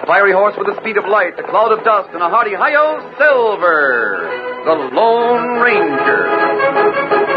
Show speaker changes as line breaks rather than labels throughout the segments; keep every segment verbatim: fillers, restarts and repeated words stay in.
fiery horse with the speed of light, a cloud of dust, and a hearty hi-yo, Silver, the Lone Ranger.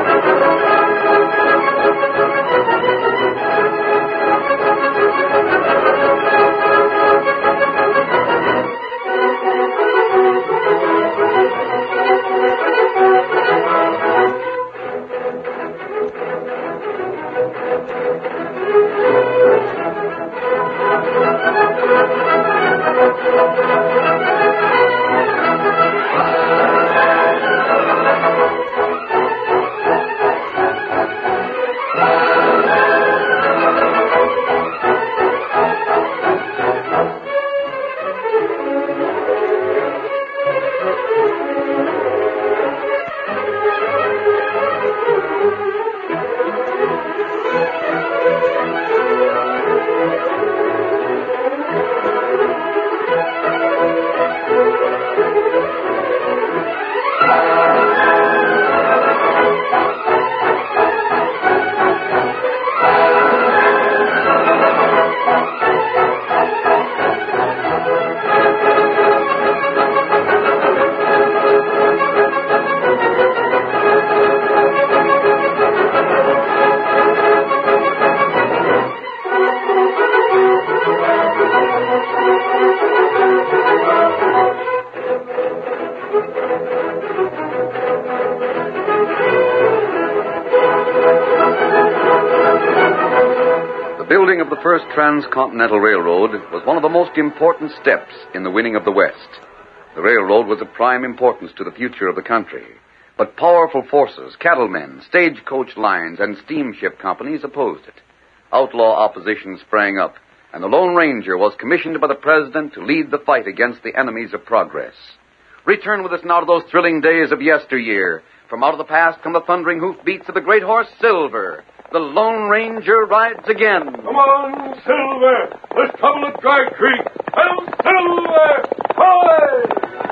The building of the first transcontinental railroad was one of the most important steps in the winning of the West. The railroad was of prime importance to the future of the country. But powerful forces, cattlemen, stagecoach lines, and steamship companies opposed it. Outlaw opposition sprang up, and the Lone Ranger was commissioned by the President to lead the fight against the enemies of progress. Return with us now to those thrilling days of yesteryear. From out of the past come the thundering hoofbeats of the great horse Silver. The Lone Ranger rides again.
Come on, Silver! There's trouble at Dry Creek! Hello, Silver! Hoy!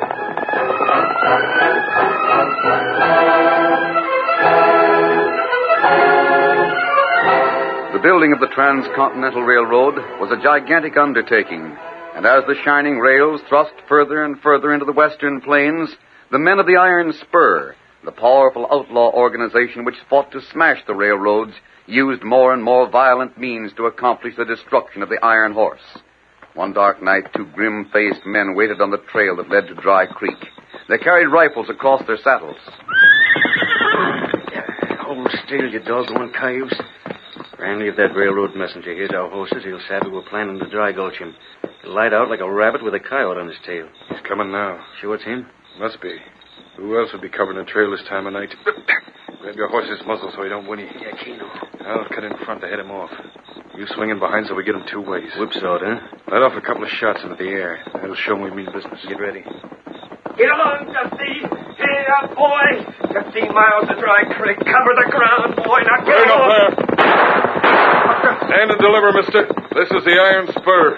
The building of the Transcontinental Railroad was a gigantic undertaking, and as the shining rails thrust further and further into the western plains, the men of the Iron Spur, the powerful outlaw organization which fought to smash the railroads, used more and more violent means to accomplish the destruction of the Iron Horse. One dark night, two grim-faced men waited on the trail that led to Dry Creek. They carried rifles across their saddles.
Hold still, you doggone cayuse. Randy, if that railroad messenger hears our horses, he'll savvy we're planning to dry gulch him. He'll light out like a rabbit with a coyote on his tail.
He's coming now.
Sure it's him?
Must be. Who else would be covering the trail this time of night? Grab your horse's muzzle so he don't whinny.
Yeah, Keno.
I'll cut in front to head him off. You swing in behind so we get him two ways.
Whipsawed, huh?
Let off a couple of shots into the air. That'll show him we mean business.
Get ready.
Get along, Dusty. Hey, up, boy. Fifteen miles to Dry Creek. Cover the ground, boy. Now get
Bring up
on.
there. Stand and deliver, mister. This is the Iron Spur.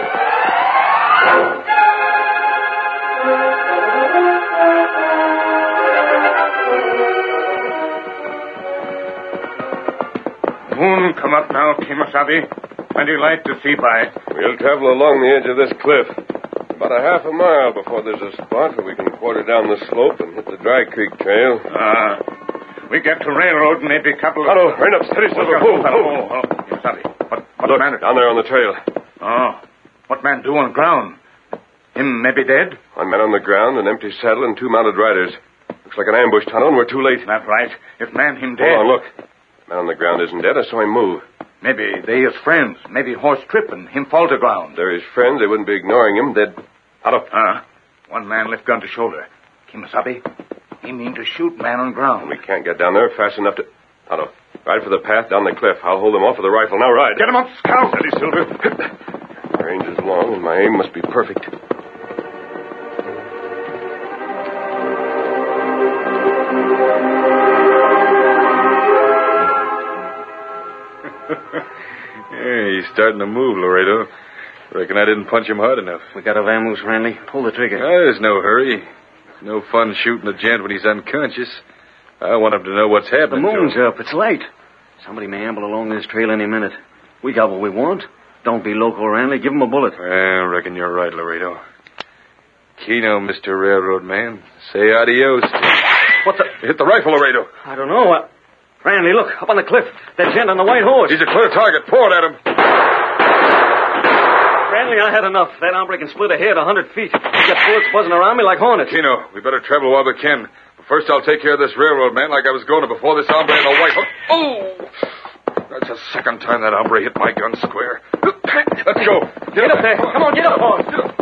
Moon come up now, Kemosabe. Plenty light to see by.
We'll travel along the edge of this cliff. About a half a mile before there's a spot where we can quarter down the slope and hit the Dry Creek trail.
Ah. We get to railroad, maybe a couple of...
Tonto, rein up, steady, Silver.
Oh, oh, oh. Kemosabe. What, what
Look,
man...
down there on the trail.
Oh. What man do on ground? Him maybe dead?
One man on the ground, an empty saddle, and two mounted riders. Looks like an ambush, Tonto, and we're too late.
That's right. If man him dead...
Hold on, look. Man on the ground isn't dead. I saw him move.
Maybe they his friends. Maybe horse trip and him fall to ground.
They're his friends. They wouldn't be ignoring him. They'd... Tonto.
Ah. One man lift gun to shoulder. Kemosabe, he mean to shoot man on ground.
We can't get down there fast enough to... Tonto, ride for the path down the cliff. I'll hold them off with a rifle. Now ride.
Get him up, scout.
Steady, Silver. My range is long, and my aim must be perfect.
Yeah, he's starting to move, Laredo. Reckon I didn't punch him hard enough.
We got a vamoose, Randy. Pull the trigger.
Ah, there's no hurry. No fun shooting a gent when he's unconscious. I want him to know what's happening.
The moon's
to him.
up. It's light. Somebody may amble along this trail any minute. We got what we want. Don't be loco, Ranley. Give him a bullet.
I reckon you're right, Laredo. Keno, Mister Railroad Man. Say adios.
What the?
You hit the rifle, Laredo.
I don't know. Uh, Ranley, look, up on the cliff. That gent on the white horse.
He's a clear target. Pour it at him.
Ranley, I had enough. That hombre can split a head a hundred feet. He's got bullets buzzing around me like hornets.
Keno, we better travel while we can. But first, I'll take care of this railroad man like I was going to before this hombre in the white horse. Oh! That's the second time that hombre hit my gun square. Let's go. Get,
get up there. Come on, get up, boys.
Get up.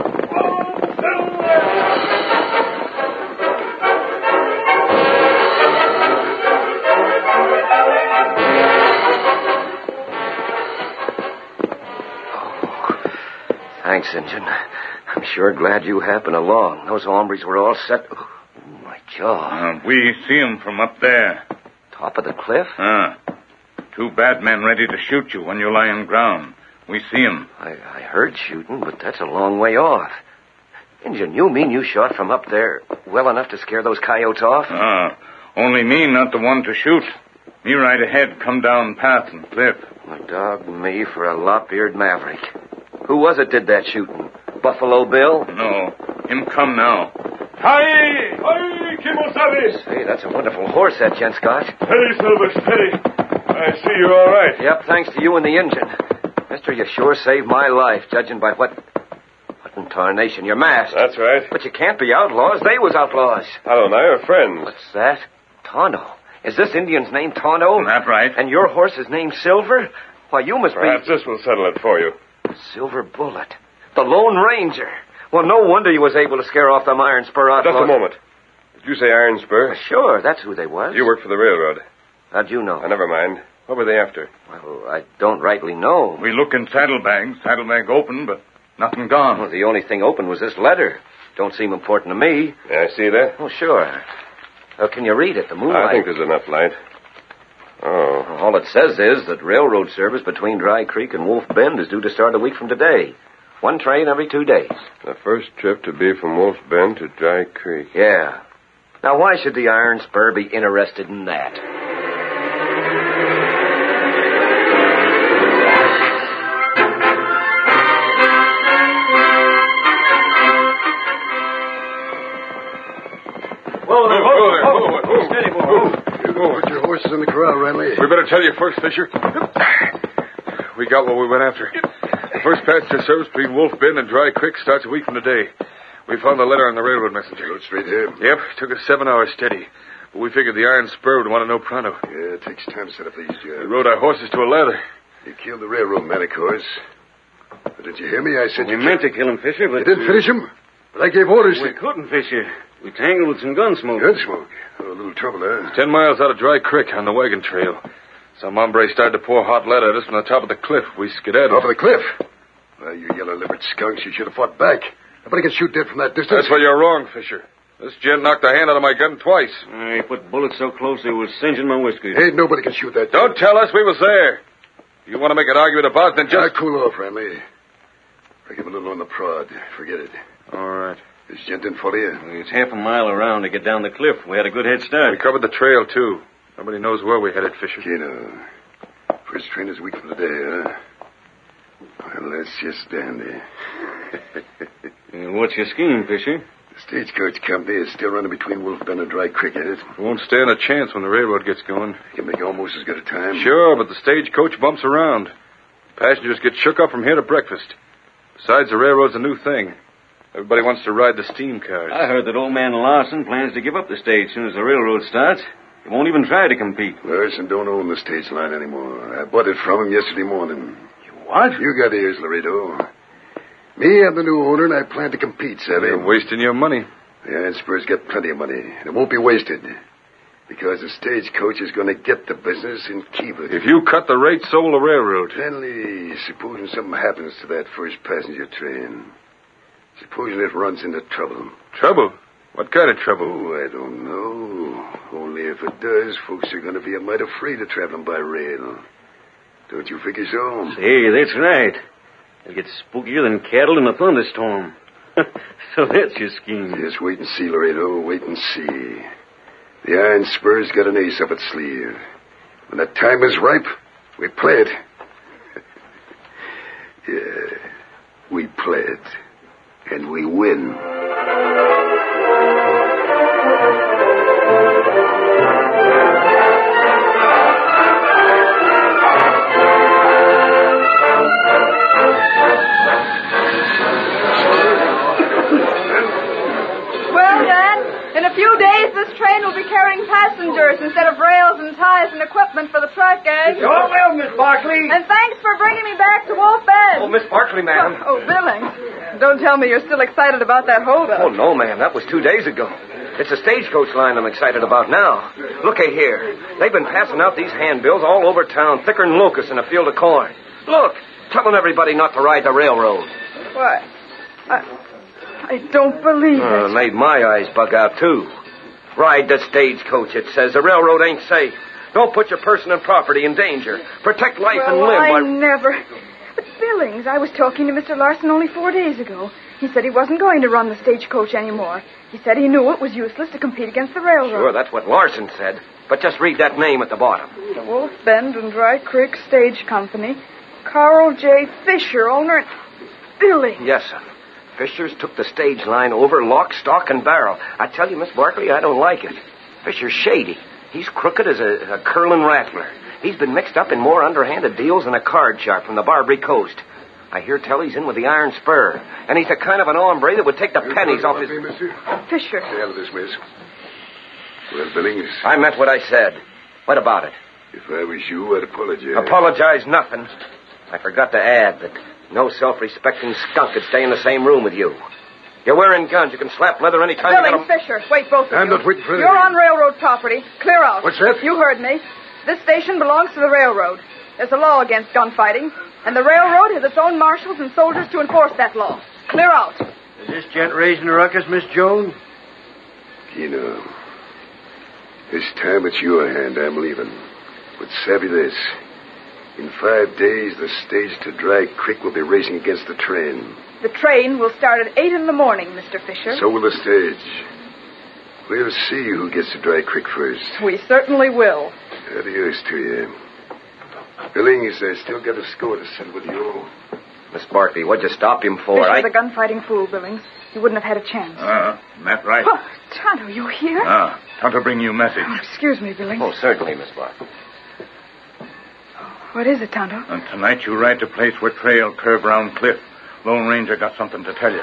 Thanks, Injun. I'm sure glad you happened along. Those hombres were all set. Oh, my jaw.
Uh, we see 'em from up there.
Top of the cliff?
Ah. Two bad men ready to shoot you when you lie on ground. We see 'em.
I, I heard shooting, but that's a long way off. Injun, you mean you shot from up there well enough to scare those coyotes off?
Ah. Only me, not the one to shoot. Me right ahead, come down path and cliff.
My dog me for a lop-eared maverick. Who was it did that shooting? Buffalo Bill?
No. Him come now.
Hi! Hi, Kimosabe!
Say, that's a wonderful horse, that gent, Scott.
Steady, Silver, steady. I see you're all right.
Yep, thanks to you and the engine. Mister, you sure saved my life, judging by what... What in tarnation, you're masked.
That's right.
But you can't be outlaws. They was outlaws.
Hal and I are friends.
What's that? Tonto. Is this Indian's name Tonto?
That right.
And your horse is named Silver? Why, you must
Perhaps
be...
this will settle it for you.
Silver Bullet. The Lone Ranger. Well, no wonder you was able to scare off them Iron Spur outlaws.
Just a moment. Did you say Iron Spur?
Well, sure, that's who they was.
You work for the railroad.
How'd you know?
Oh, never mind. What were they after?
Well, I don't rightly know.
We look in saddlebags. Saddlebag open, but nothing gone.
Well, the only thing open was this letter. Don't seem important to me.
Yeah, I see that.
Oh, sure. Well, can you read it? The moonlight.
I think there's enough light. Oh.
All it says is that railroad service between Dry Creek and Wolf Bend is due to start a week from today. One train every two days.
The first trip to be from Wolf Bend to Dry Creek.
Yeah. Now, why should the Iron Spur be interested in that?
Whoa there,
Whoa there, whoa, whoa, whoa.
Steady, boy.
Put your horses in the corral, Ranley.
We better tell you first, Fisher. We got what we went after. The first passenger service between Wolf Bend and Dry Creek starts a week from today. We found the letter on the railroad messenger.
Go straight here.
Yep, took us seven hours steady. But we figured the Iron Spur would want to know pronto.
Yeah, it takes time to set up these jobs.
We rode our horses to a lather.
You killed the railroad man, of course. But did you hear me? I said
We
you
meant to kill him, Fisher, but...
You didn't finish him? But I gave orders
We
to...
couldn't, Fisher. We tangled with some gun smoke.
Gun smoke. Oh, a little trouble, huh?
Ten miles out of Dry Creek on the wagon trail. Some hombre started to pour hot lead at us from the top of the cliff. We skedaddled.
Off of the cliff. Well, you yellow-livered skunks, you should have fought back. Nobody can shoot dead from that distance.
That's where you're wrong, Fisher. This gent knocked the hand out of my gun twice.
I put bullets so close they was singeing my whiskers.
Ain't nobody can shoot that.
Don't tell us we was there. You want to make an argument about it, then
Just
just...
cool off, Ranley. I give a little on the prod. Forget it.
All right.
This gent didn't follow you.
It's half a mile around to get down the cliff. We had a good head start.
We covered the trail, too. Nobody knows where we headed, Fisher.
Keno. First train is a week from today, huh? Well, that's just dandy.
Uh, What's your scheme, Fisher?
The stagecoach company is still running between Wolf Bend and Dry Creek, ain't it?
We won't stand a chance when the railroad gets going.
You can make almost as good a time.
Sure, but the stagecoach bumps around. Passengers get shook up from here to breakfast. Besides, the railroad's a new thing. Everybody wants to ride the steam cars.
I heard that old man Larson plans to give up the stage as soon as the railroad starts. He won't even try to compete.
Larson don't own the stage line anymore. I bought it from him yesterday morning.
What?
You got ears, Laredo. Me, I'm the new owner, and I plan to compete, Savvy.
You're wasting your money.
The Iron Spur's got plenty of money, and it won't be wasted. Because the stagecoach is going to get the business and keep it.
If you cut the rate, so will the railroad.
Henley, supposing something happens to that first passenger train. Supposing it runs into trouble.
Trouble? What kind of trouble?
Oh, I don't know. Only if it does, folks are going to be a mite afraid of traveling by rail. Don't you figure so?
Hey, that's right. It'll get spookier than cattle in a thunderstorm. So that's your scheme.
Just wait and see, Laredo. Wait and see. The Iron Spur's got an ace up its sleeve. When the time is ripe, we play it. Yeah, we play it, and we win.
In a few days, this train will be carrying passengers instead of rails and ties and equipment for the track gang.
Oh, well, Miss Barkley.
And thanks for bringing me back to Wolf Bend.
Oh, Miss Barkley, ma'am.
Oh, Billings. Don't tell me you're still excited about that holdup.
Oh, no, ma'am. That was two days ago. It's a stagecoach line I'm excited about now. Look here. They've been passing out these handbills all over town, thicker than locusts in a field of corn. Look, telling everybody not to ride the railroad.
What? I... I don't believe
uh,
it.
Made my eyes bug out, too. Ride the stagecoach, it says. The railroad ain't safe. Don't put your person and property in danger. Protect life
well,
and limb.
I
while...
never... But, Billings, I was talking to Mister Larson only four days ago. He said he wasn't going to run the stagecoach anymore. He said he knew it was useless to compete against the railroad.
Sure, that's what Larson said. But just read that name at the bottom.
The Wolf Bend and Dry Creek Stage Company. Carl J. Fisher, owner... Billings.
Yes, sir. Fisher's took the stage line over lock, stock, and barrel. I tell you, Miss Barkley, I don't like it. Fisher's shady. He's crooked as a, a curling rattler. He's been mixed up in more underhanded deals than a card sharp from the Barbary Coast. I hear tell he's in with the Iron Spur, and he's the kind of an hombre that would take the pennies off his...
Fisher.
Stay out of this, miss. Well, Billings...
I meant what I said. What about it?
If I was you, I'd apologize.
Apologize nothing. I forgot to add that no self-respecting skunk could stay in the same room with you. You're wearing guns. You can slap leather any time
Billings,
you get 'em...
Fisher, wait, both of
I'm
you.
not waiting for
You're
anything.
on railroad property. Clear out.
What's that?
You heard me. This station belongs to the railroad. There's a law against gunfighting, and the railroad has its own marshals and soldiers to enforce that law. Clear out.
Is this gent raising a ruckus, Miss Jones?
Keno, this time it's your hand I'm leaving. But savvy this. In five days, the stage to Dry Creek will be racing against the train.
The train will start at eight in the morning, Mister Fisher.
So will the stage. We'll see who gets to Dry Creek first.
We certainly will.
Adios to you. Billings, I still got a score to settle with you.
Miss Barkley, what'd you stop him for?
Fisher's
I...
a gunfighting fool, Billings. He wouldn't have had a chance.
Ah, uh, that right.
Oh, Tonto, you here?
Ah, Tonto bring you a message.
Oh, excuse me, Billings.
Oh, certainly, Miss Barkley.
What is it, Tonto?
And tonight you ride to place where trail curve round cliff. Lone Ranger got something to tell you.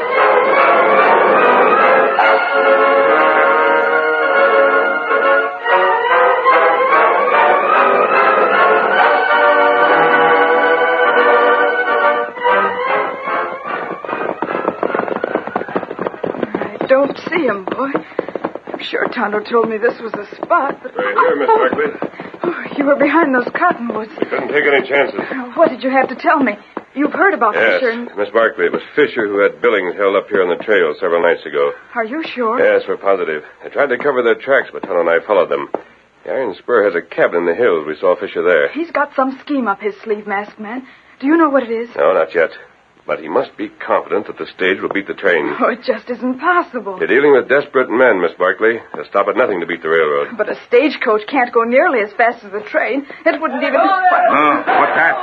I don't see him, boy. I'm sure Tonto told me this was the spot, but...
Right here, Miss
oh,
Barkley.
Oh, you were behind those cottonwoods.
We couldn't take any chances.
What did you have to tell me? You've heard about
Yes,
Fisher and...
Miss Barkley, it was Fisher who had Billings held up here on the trail several nights ago.
Are you sure?
Yes, we're positive. They tried to cover their tracks, but Tonto and I followed them. The Iron Spur has a cabin in the hills. We saw Fisher there.
He's got some scheme up his sleeve, masked man. Do you know what it is?
No, not yet. But he must be confident that the stage will beat the train.
Oh, it just isn't possible.
You're dealing with desperate men, Miss Barkley. They'll stop at nothing to beat the railroad.
But a stagecoach can't go nearly as fast as the train. It wouldn't even...
Oh, what's that?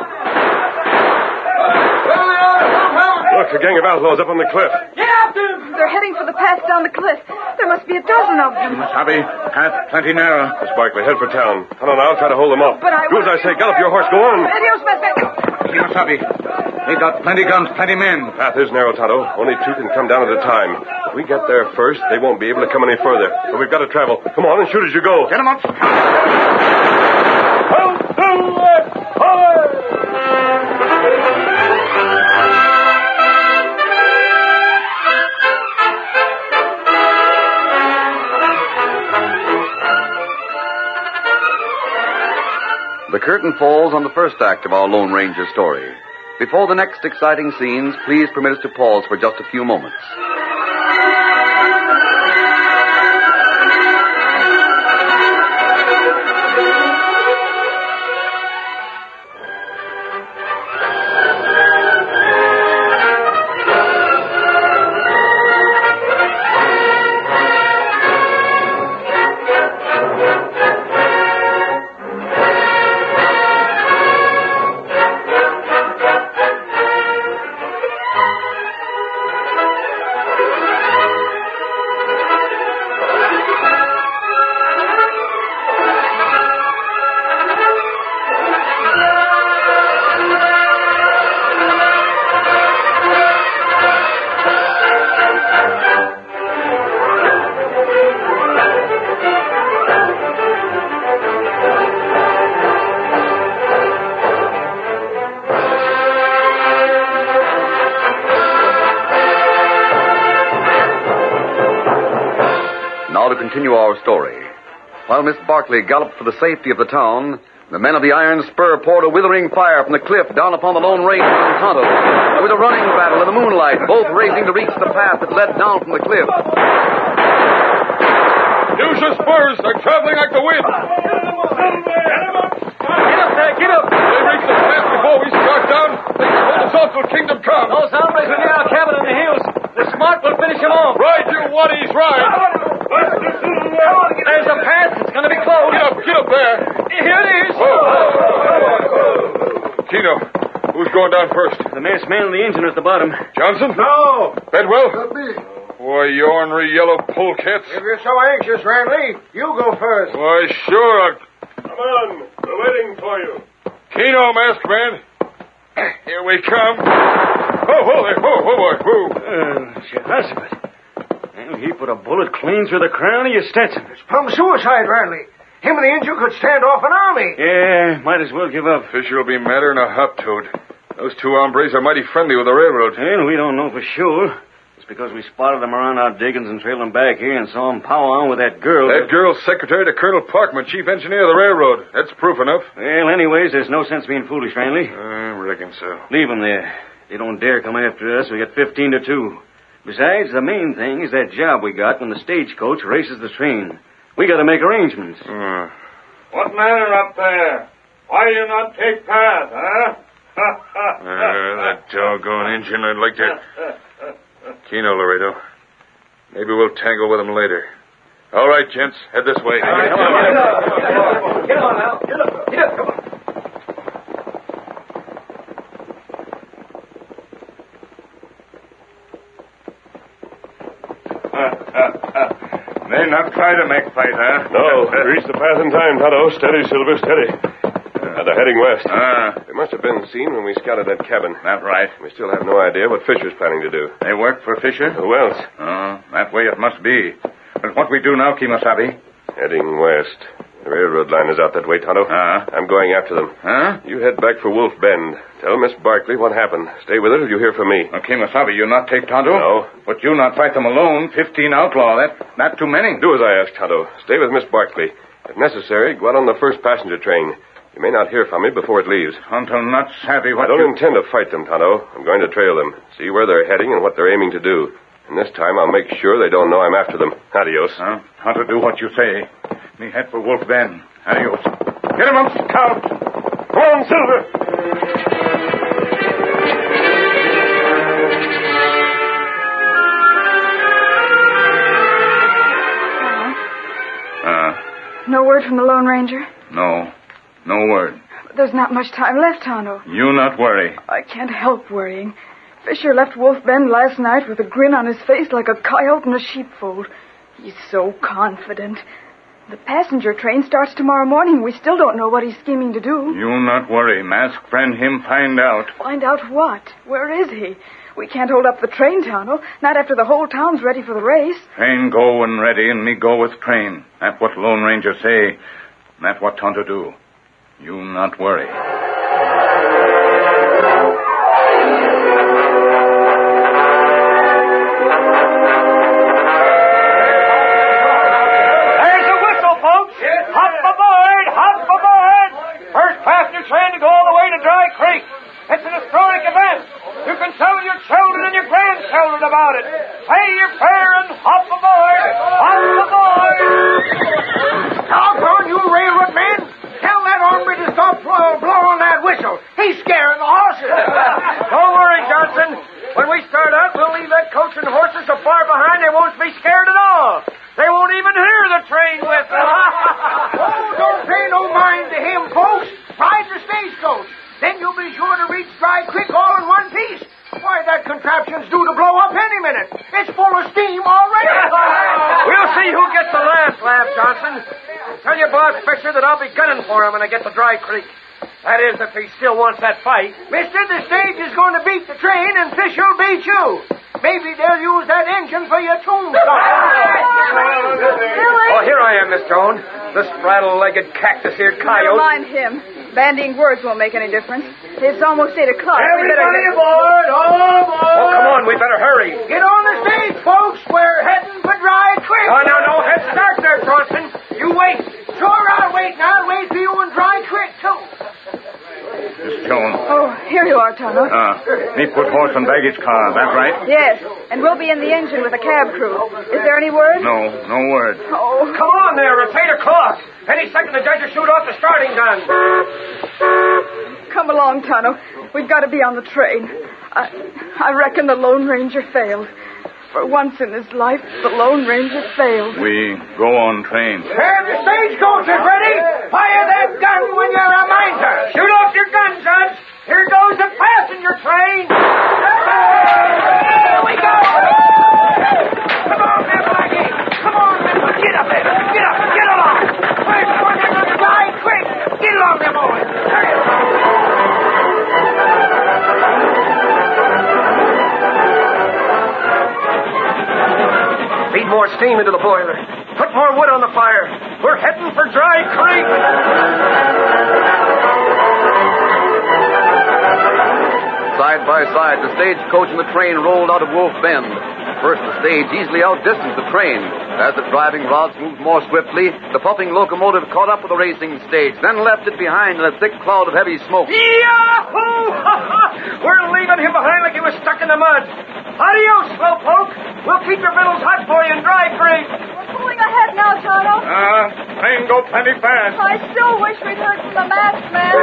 Look, a gang of outlaws up on the cliff.
They're heading for the path down the cliff. There must be a dozen of them.
Sabi, path plenty narrow.
Miss Barkley, head for town. Hold on, I'll try to hold them off.
But I...
Do as I say. Gallop your horse. Go on.
Adios, Mister.
Sabi, they got plenty guns, plenty men.
The path is narrow, Tonto. Only two can come down at a time. If we get there first, they won't be able to come any further. But we've got to travel. Come on and shoot as you go.
Get them up.
The curtain falls on the first act of our Lone Ranger story. Before the next exciting scenes, please permit us to pause for just a few moments. now to continue our story. While Miss Barkley galloped for the safety of the town, the men of the Iron Spur poured a withering fire from the cliff down upon the Lone Ranger and Tonto. There was a running battle in the moonlight, both racing to reach the path that led down from the cliff.
Use your spurs. They're traveling like the wind.
Get up there, get up.
They reach the path before we start down. They can hold us off till Kingdom come.
Those hombres are near our cabin in the hills. The smart will finish them off.
Ride, you waddies, ride.
There's a path. It's going to be closed.
Get up, get up there.
Here it is.
Keno, who's going down first?
The masked man and the engine are at the bottom.
Johnson?
No.
Bedwell?
Not me.
Why, you ornery yellow polecats.
If you're so anxious, Ranley, you go first.
Why, sure, I'll...
Come on. We're waiting for you.
Keno, masked man. Here we come. Oh, whoa there. Whoa, whoa, boy. Whoa.
Uh, Jehoshaphat. Well, he put a bullet clean through the crown of your Stetson.
It's plumb suicide, Ranley. Him and the Injun could stand off an army.
Yeah, might as well give up.
Fisher will be madder than a hop toad. Those two hombres are mighty friendly with the railroad.
Well, we don't know for sure. It's because we spotted them around our diggings and trailed them back here and saw them power on with that girl.
That girl's secretary to Colonel Parkman, chief engineer of the railroad. That's proof enough.
Well, anyways, there's no sense being foolish, Ranley.
I reckon so.
Leave them there. They don't dare come after us. We got fifteen to two. Besides, the main thing is that job we got when the stagecoach races the train. We got to make arrangements.
Uh.
What matter up there? Why do you not take path, huh?
uh, that doggone engine, I'd like to... Keno, Laredo. Maybe we'll tangle with him later. All right, gents, head this way.
All right, come on, get up. Get on now. Get up. Get up, come on.
They not try to make fight, huh?
No. Reach the path in time, Tonto. Steady, Silver, steady. Uh, they're heading west.
Ah.
They must have been seen when we scouted that cabin.
That right.
We still have no idea what Fisher's planning to do.
They work for Fisher?
Who else?
Oh, that way it must be. But what we do now, Kemosabe?
Heading west. The railroad line is out that way, Tonto.
Ah.
I'm going after them.
Huh?
You head back for Wolf Bend. Tell Miss Barkley what happened. Stay with her till you hear from me.
Well, Kemosabe, you not take Tonto?
No.
But you not fight them alone. Fifteen outlaw. That not too many.
Do as I ask, Tonto. Stay with Miss Barkley. If necessary, go out on the first passenger train. You may not hear from me before it leaves.
Tonto not savvy what
I don't
you...
intend to fight them, Tonto. I'm going to trail them, see where they're heading and what they're aiming to do. And this time I'll make sure they don't know I'm after them. Adios.
Huh? How to do what you say. Me head for Wolf Bend. Adios. Get him up, Scout.
Come on, Silver.
Uh,
No word from the Lone Ranger?
no. No word.
There's not much time left, Tonto.
You not worry.
I can't help worrying. Fisher left Wolf Bend last night with a grin on his face like a coyote in a sheepfold. He's so confident. The passenger train starts tomorrow morning. We still don't know what he's scheming to do.
You not worry. Mask friend him find out.
Find out what? Where is he? We can't hold up the train, Tonto. Not after the whole town's ready for the race.
Train go and ready, and me go with train. That's what Lone Ranger say. That's what Tonto do. You not worry.
Train to go all the way to Dry Creek. It's an historic event. You can tell your children and your grandchildren about it. Say your prayer and hop aboard. Hop aboard. Doggone you, railroad man. Tell that hombre to stop blow, blowing that whistle. He's scaring the horses. Don't worry, Johnson. When we start out, we'll leave that coach and horses so far behind they won't be scared at all. They won't even hear the train whistle. Oh, don't pay no mind to him, folks. Ride the stagecoach. Then you'll be sure to reach Dry Creek all in one piece. Why, that contraption's due to blow up any minute. It's full of steam already. We'll see who gets the last laugh, Johnson. Tell your boss, Fisher, that I'll be gunning for him when I get to Dry Creek. That is, if he still wants that fight. Mister, the stage is going to beat the train, and Fisher'll beat you. Maybe they'll use that engine for your tombstone. Oh, here I am, Miss Joan. The spraddle-legged cactus-eared coyote.
Never mind him. Bandying words won't make any difference. It's almost eight o'clock.
Everybody aboard! All aboard! Oh, come on, we better hurry. Get on the stage, folks. We're heading for Dry Creek. No, no, no, head let's start there, Dawson. You wait. Sure, I'll wait. And I'll wait for you in Dry Creek, too.
Miss Jones.
Oh, here you are, Tonto.
Ah, me put horse and baggage car, that right?
Yes, and we'll be in the engine with the cab crew. Is there any word?
No, no word.
Oh.
Come on there. It's eight o'clock. Any second the judge will shoot off the starting gun.
Come along, Tonto. We've got to be on the train. I, I reckon the Lone Ranger failed. For once in his life, the Lone Ranger failed.
We go on train.
Have your stagecoaches ready. Fire that gun when you're a miser. Shoot off your gun, Judge. Here goes the passenger train. Here we go. Come on, there, Blackie. Come on, man. Get up there. Get up. Get along. First one, they're going to die quick. Get along there, boys. Hurry up. Feed more steam into the boiler. Put more wood on the fire. We're heading for Dry Creek.
Side by side, the stagecoach and the train rolled out of Wolf Bend. First, the stage easily outdistanced the train. As the driving rods moved more swiftly, the puffing locomotive caught up with the racing stage, then left it behind in a thick cloud of heavy smoke.
Yahoo! We're leaving him behind like he was stuck in the mud. Adios, slowpoke. We'll keep your vittles hot for you in Dry Creek.
We're pulling ahead now, Tonto.
Ah, train go plenty fast.
I still wish we'd heard from the masked man.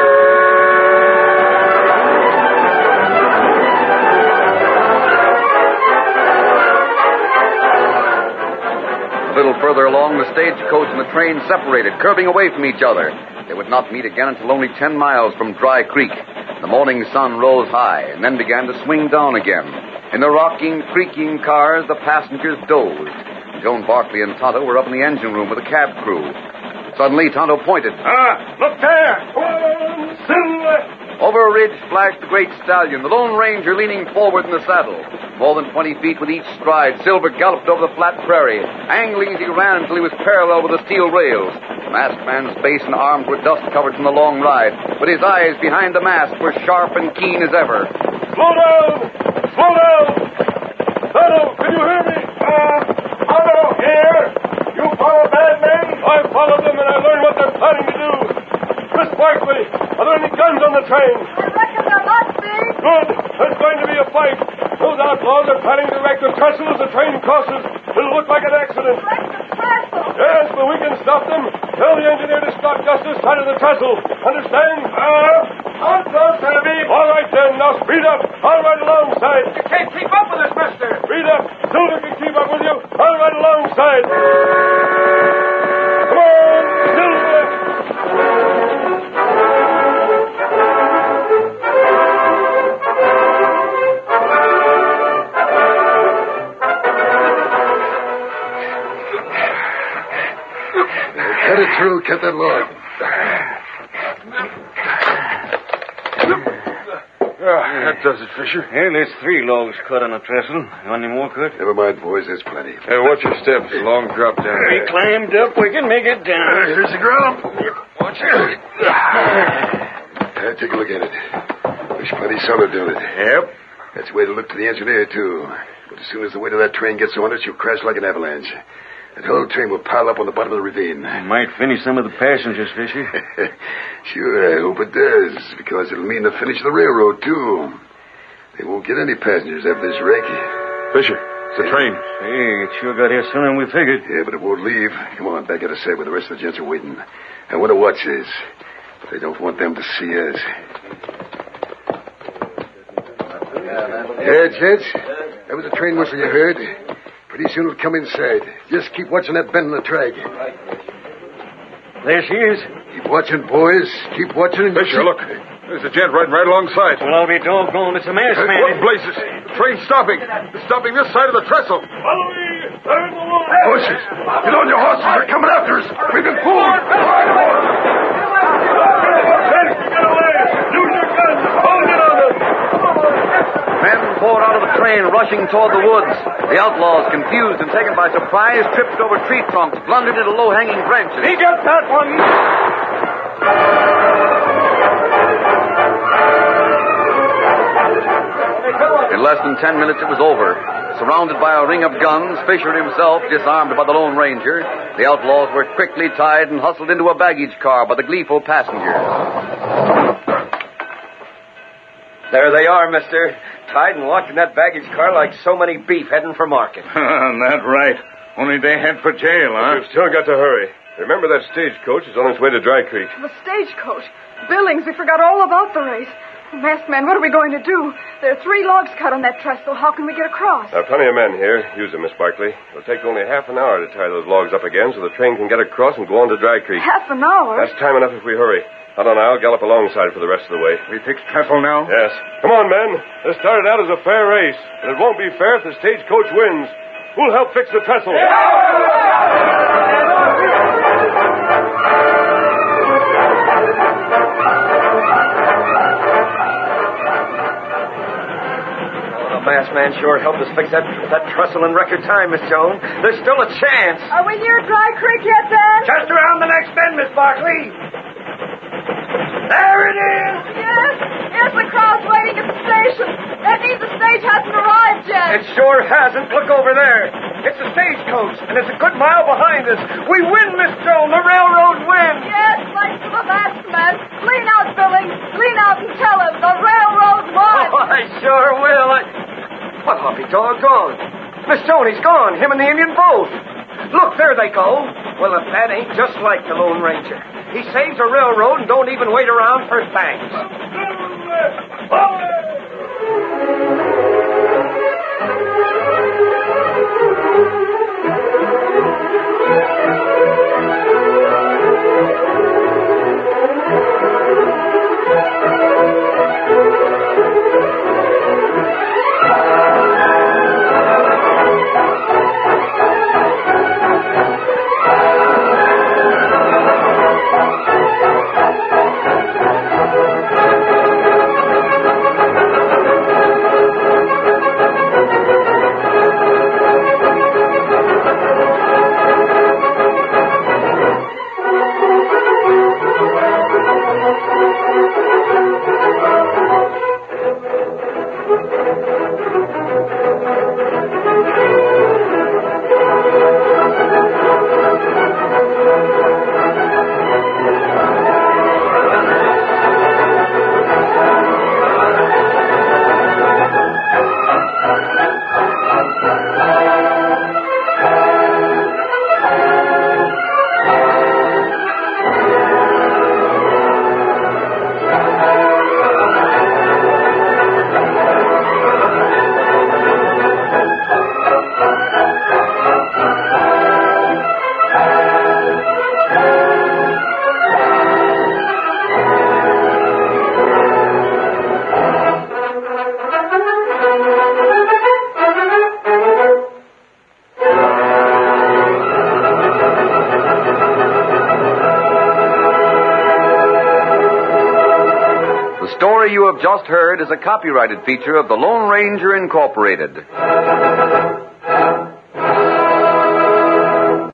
A little further along, the stagecoach and the train separated, curving away from each other. They would not meet again until only ten miles from Dry Creek. The morning sun rose high and then began to swing down again. In the rocking, creaking cars, the passengers dozed. Joan Barkley and Tonto were up in the engine room with the cab crew. Suddenly, Tonto pointed.
Ah, look there!
Over a ridge flashed the great stallion, the Lone Ranger leaning forward in the saddle. More than twenty feet with each stride, Silver galloped over the flat prairie, angling as he ran until he was parallel with the steel rails. The masked man's face and arms were dust-covered from the long ride, but his eyes behind the mask were sharp and keen as ever.
Slow down! Slow down! Tonto, can you hear me? Uh, Tonto, here! You follow bad men? I followed them and I learned what they're planning to do. Miss Barkley, are there any guns on the train?
I reckon there must be.
Good. There's going to be a fight. Those outlaws are planning to wreck the trestle as the train crosses. It'll look like an accident.
Wreck the trestle.
Yes, but we can stop them. Tell the engineer to stop just this side of the trestle. Understand? Uh, I'm so savvy. All right, then. Now speed up. I'll ride alongside.
You can't keep up with us, mister.
Speed up. Silver can keep up with you. I'll ride alongside. Come on, Silver.
Cut it through. Cut that log.
Yeah, that does it, Fisher.
Well, there's three logs cut on the trestle. Want any more cut?
Never mind, boys. There's plenty.
Hey, watch your steps. Long drop down
We
there.
climbed up. We can make it down.
Here's the ground.
Watch it.
Uh, take a look at it. There's plenty solid down it.
Yep.
That's the way to look to the engineer, too. But as soon as the weight of that train gets on it, you'll crash like an avalanche. That whole train will pile up on the bottom of the ravine.
Might finish some of the passengers, Fisher.
Sure, I hope it does, because it'll mean the finish of the railroad, too. They won't get any passengers after this wreck.
Fisher, it's the train.
Hey, it sure got here sooner than we figured.
Yeah, but it won't leave. Come on, back out of sight where the rest of the gents are waiting. I want to watch this, but I don't want them to see us. Yeah, gents, that was the train whistle you heard. Pretty soon it'll come inside. Just keep watching that bend in the track.
There she is.
Keep watching, boys. Keep watching. And
Fisher, look. There's a gent riding right alongside.
Well, I'll be doggone. It's a masked
Hey,
man.
what blazes? The train's stopping. It's stopping this side of the trestle.
Follow me. There's the law.
Horses! Get on your horses! They're coming after us! We've been fooled! Ride them on!
Get away. Use your guns. Hold it on them.
Men poured out of the train, rushing toward the woods. The outlaws, confused and taken by surprise, tripped over tree trunks, blundered into low-hanging branches.
He got that one.
In less than ten minutes, it was over. Surrounded by a ring of guns, Fisher himself disarmed by the Lone Ranger, the outlaws were quickly tied and hustled into a baggage car by the gleeful passengers.
There they are, mister. Tied and locked in that baggage car like so many beef heading for market.
That right. Only they head for jail, huh?
We've still got to hurry. Remember that stagecoach is on its way to Dry Creek.
The stagecoach. Billings, we forgot all about the race. Masked man, what are we going to do? There are three logs cut on that trestle. How can we get across?
There are plenty of men here. Use them, Miss Barkley. It'll take only half an hour to tie those logs up again so the train can get across and go on to Dry Creek.
Half an hour?
That's time enough if we hurry. Hold on, I'll gallop alongside for the rest of the way.
We fix trestle now?
Yes. Come on, men. This started out as a fair race, but it won't be fair if the stagecoach wins. Who'll help fix the trestle?
Masked man sure helped us fix that, that trestle in record time, Miss Joan. There's still a chance.
Are we near Dry Creek yet, Dan?
Just around the next bend, Miss Barkley. There it is.
Yes, yes, the crowd's waiting at the station. That means the stage hasn't arrived yet.
It sure hasn't. Look over there. It's a stagecoach, and it's a good mile behind us. We win, Miss Joan. The railroad wins.
Yes, thanks to the masked man. Lean out, Billings. Lean out and tell him the railroad won.
Oh, I sure will. I... Well, I'll be doggone. Miss Joan, he's gone. Him and the Indian both. Look, there they go. Well, if that ain't just like the Lone Ranger. He saves a railroad and don't even wait around for thanks.
You have just heard is a copyrighted feature of the Lone Ranger Incorporated.